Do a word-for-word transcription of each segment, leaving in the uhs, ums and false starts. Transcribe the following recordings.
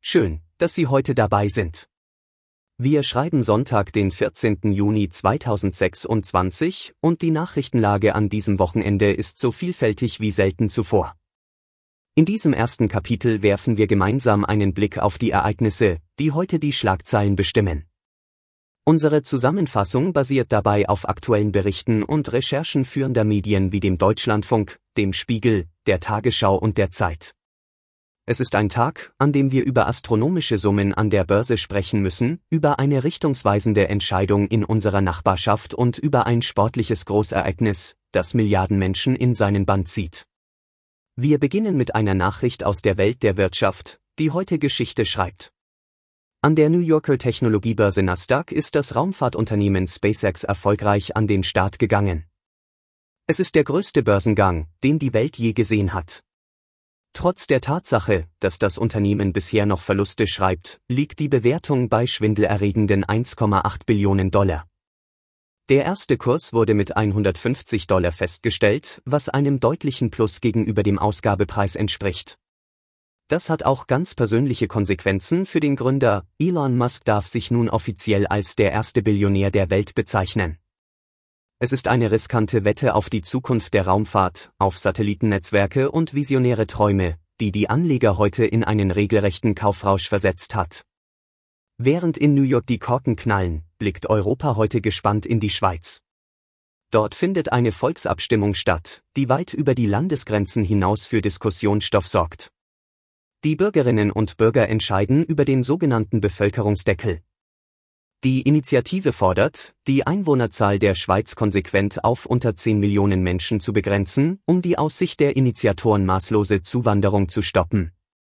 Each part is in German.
Schön, dass Sie heute dabei sind. Wir schreiben Sonntag, den vierzehnten Juni zweitausendsechsundzwanzig, und die Nachrichtenlage an diesem Wochenende ist so vielfältig wie selten zuvor. In diesem ersten Kapitel werfen wir gemeinsam einen Blick auf die Ereignisse, die heute die Schlagzeilen bestimmen. Unsere Zusammenfassung basiert dabei auf aktuellen Berichten und Recherchen führender Medien wie dem Deutschlandfunk, dem Spiegel, der Tagesschau und der Zeit. Es ist ein Tag, an dem wir über astronomische Summen an der Börse sprechen müssen, über eine richtungsweisende Entscheidung in unserer Nachbarschaft und über ein sportliches Großereignis, das Milliarden Menschen in seinen Bann zieht. Wir beginnen mit einer Nachricht aus der Welt der Wirtschaft, die heute Geschichte schreibt. An der New Yorker Technologiebörse Nasdaq ist das Raumfahrtunternehmen SpaceX erfolgreich an den Start gegangen. Es ist der größte Börsengang, den die Welt je gesehen hat. Trotz der Tatsache, dass das Unternehmen bisher noch Verluste schreibt, liegt die Bewertung bei schwindelerregenden eins Komma acht Billionen Dollar. Der erste Kurs wurde mit hundertfünfzig Dollar festgestellt, was einem deutlichen Plus gegenüber dem Ausgabepreis entspricht. Das hat auch ganz persönliche Konsequenzen für den Gründer. Elon Musk darf sich nun offiziell als der erste Billionär der Welt bezeichnen. Es ist eine riskante Wette auf die Zukunft der Raumfahrt, auf Satellitennetzwerke und visionäre Träume, die die Anleger heute in einen regelrechten Kaufrausch versetzt hat. Während in New York die Korken knallen, blickt Europa heute gespannt in die Schweiz. Dort findet eine Volksabstimmung statt, die weit über die Landesgrenzen hinaus für Diskussionsstoff sorgt. Die Bürgerinnen und Bürger entscheiden über den sogenannten Bevölkerungsdeckel. Die Initiative fordert, die Einwohnerzahl der Schweiz konsequent auf unter zehn Millionen Menschen zu begrenzen, um die aus Sicht der Initiatoren maßlose Zuwanderung zu stoppen.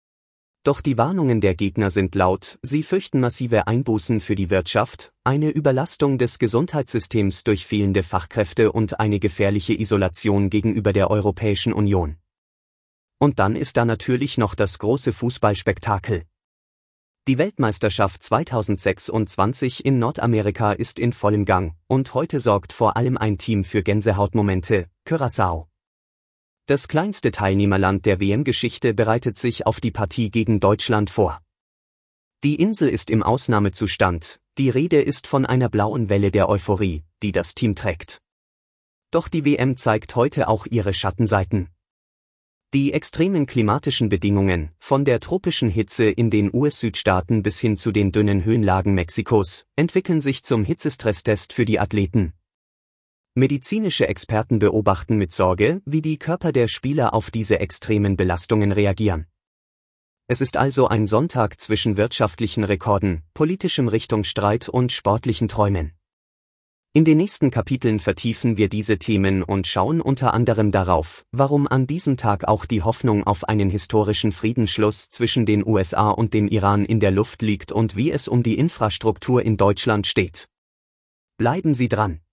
Doch die Warnungen der Gegner sind laut, sie fürchten massive Einbußen für die Wirtschaft, eine Überlastung des Gesundheitssystems durch fehlende Fachkräfte und eine gefährliche Isolation gegenüber der Europäischen Union. Und dann ist da natürlich noch das große Fußballspektakel. Die Weltmeisterschaft zweitausendsechsundzwanzig in Nordamerika ist in vollem Gang, und heute sorgt vor allem ein Team für Gänsehautmomente, Curaçao. Das kleinste Teilnehmerland der W M-Geschichte bereitet sich auf die Partie gegen Deutschland vor. Die Insel ist im Ausnahmezustand, die Rede ist von einer blauen Welle der Euphorie, die das Team trägt. Doch die W M zeigt heute auch ihre Schattenseiten. Die extremen klimatischen Bedingungen, von der tropischen Hitze in den U S-Südstaaten bis hin zu den dünnen Höhenlagen Mexikos, entwickeln sich zum Hitzestresstest für die Athleten. Medizinische Experten beobachten mit Sorge, wie die Körper der Spieler auf diese extremen Belastungen reagieren. Es ist also ein Sonntag zwischen wirtschaftlichen Rekorden, politischem Richtungsstreit und sportlichen Träumen. In den nächsten Kapiteln vertiefen wir diese Themen und schauen unter anderem darauf, warum an diesem Tag auch die Hoffnung auf einen historischen Friedensschluss zwischen den U S A und dem Iran in der Luft liegt und wie es um die Infrastruktur in Deutschland steht. Bleiben Sie dran!